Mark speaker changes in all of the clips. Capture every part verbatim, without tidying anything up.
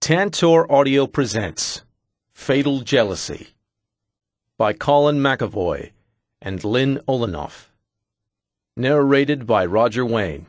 Speaker 1: Tantor Audio presents Fatal Jealousy by Colin McAvoy and Lynn Olenoff. Narrated by Roger Wayne.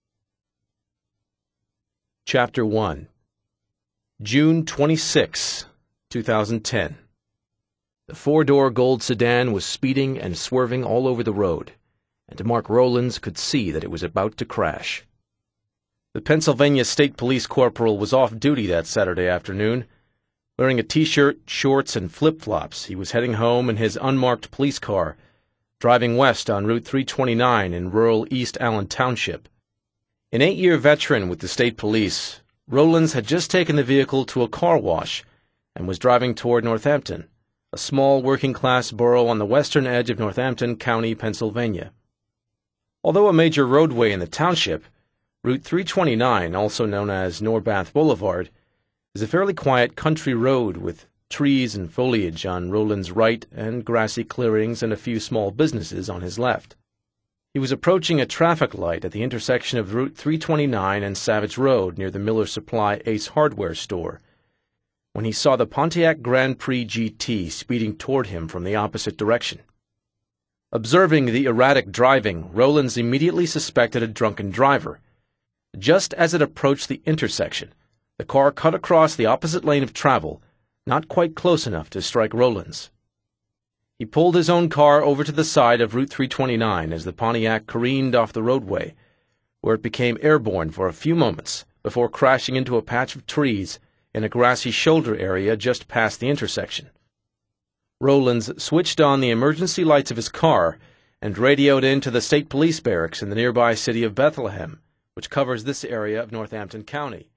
Speaker 1: Chapter one. June twenty-sixth, two thousand ten. The four-door gold sedan was speeding and swerving all over the road, and Mark Rowlands could see that it was about to crash. The Pennsylvania State Police Corporal was off duty that Saturday afternoon. Wearing a t-shirt, shorts, and flip-flops, he was heading home in his unmarked police car, driving west on Route three twenty-nine in rural East Allen Township. An eight-year veteran with the state police, Rowlands had just taken the vehicle to a car wash and was driving toward Northampton, a small working-class borough on the western edge of Northampton County, Pennsylvania. Although a major roadway in the township, Route three twenty-nine, also known as Norbath Boulevard, is a fairly quiet country road with trees and foliage on Rowlands' right and grassy clearings and a few small businesses on his left. He was approaching a traffic light at the intersection of Route three twenty-nine and Savage Road near the Miller Supply Ace Hardware store when he saw the Pontiac Grand Prix G T speeding toward him from the opposite direction. Observing the erratic driving, Rowlands immediately suspected a drunken driver. Just as it approached the intersection, the car cut across the opposite lane of travel, not quite close enough to strike Rowlands. He pulled his own car over to the side of Route three twenty-nine as the Pontiac careened off the roadway, where it became airborne for a few moments before crashing into a patch of trees in a grassy shoulder area just past the intersection. Rowlands switched on the emergency lights of his car and radioed in to the state police barracks in the nearby city of Bethlehem, which covers this area of Northampton County.